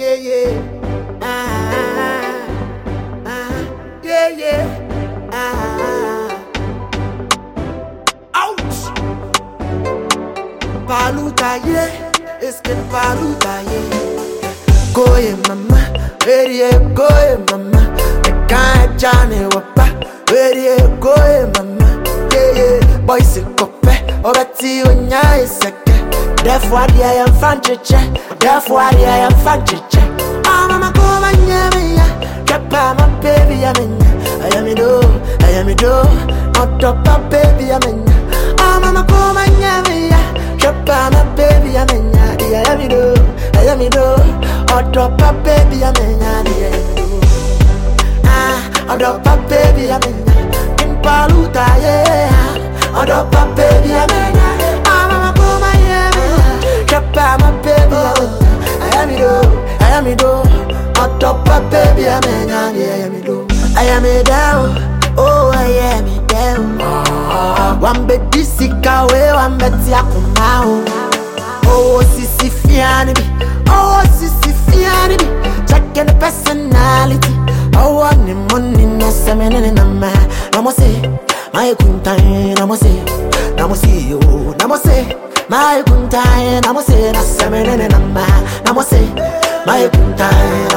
yeah, yeah. Yeah, yeah. Ouch. Paluta, yeah. It's get paluta, yeah. Go, yeah, mama. Ready, yeah, go, yeah, mama. I can't Johnny Wapa. Ready, yeah, go, yeah, mama. Yeah, yeah. Boys, a cope. Obati, when ya is a therefore, I am fanchiche. Therefore, I am fanchiche. Oh, mama, come on, yeah, Drop my baby, I'm in. I am a do, I am a do. Not drop my baby, I'm in. Oh, mama, come on, yeah, Drop my baby, I'm in. I am a do, I am a do. Oh, drop my baby, I'm in. Oh, drop my baby, I'm in. In Paluta, yeah. Oh, drop my baby, I'm in. Oh, mama, come on, yeah. Drop my baby, I am a do. On top of baby, I am a do. I am a down, oh, I am a down. One bed this way, one bed Yakumao. Oh, Sissy Fiani, oh, Sissy Fiani. Checking the personality. Oh, one in money, no semen in a man. Namose, my kuntain, namose, namose, you, namose. My kuntai, namose, na semen and a man. Namose, my kuntai,